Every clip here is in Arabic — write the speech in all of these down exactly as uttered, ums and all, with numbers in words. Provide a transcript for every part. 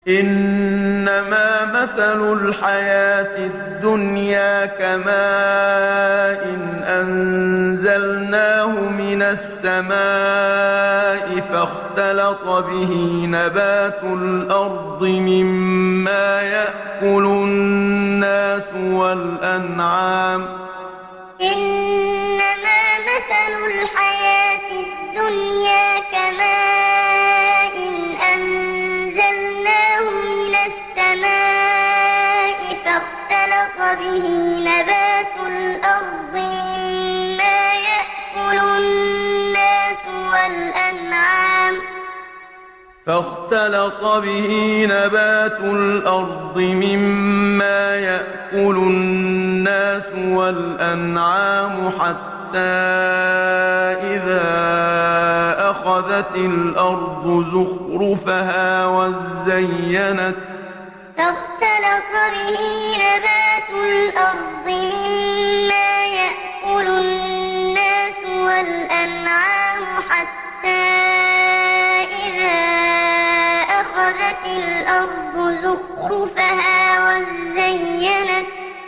إنما مثل الحياة الدنيا كماء أنزلناه من السماء فاختلط به نبات الأرض مما يأكل الناس والأنعام إنما مثل الحياة الدنيا كماء أنزلناه من السماء فاختلط به نبات الأرض مما يأكل الناس والأنعام فاختلط به نبات الأرض مما يأكل الناس والأنعام حتى إذا أخذت الأرض زخرفها وزينت فاختلط به نبات الأرض مما يأكل الناس والأنعام حتى إذا أخذت الأرض زخرفها وزينت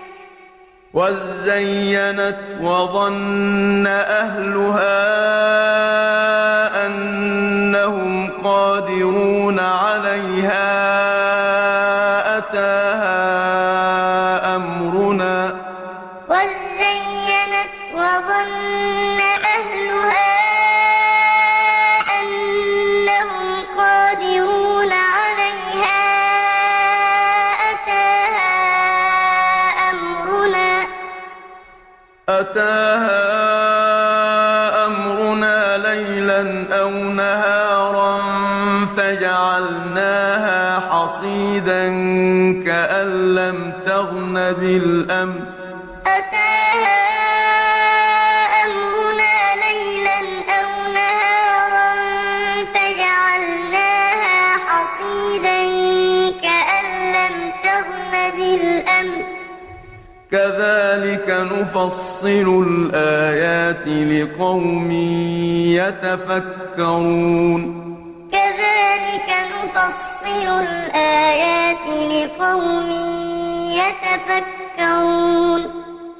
وزينت وظن أهلها أنهم قادرون عليها أتاها أمرنا وزينت وظن أهلها أنهم قادرون عليها أتاها أمرنا أتاها أمرنا ليلا أو نهارا فجعلناها حصيدا كأن لم تغن بالأمس أتاها أمرنا ليلا أو نهارا فجعلناها حصيدا كأن لم تغن بالأمس كذلك نفصل الآيات لقوم يتفكرون كذلك نفصل الآيات لقوم يتفكرون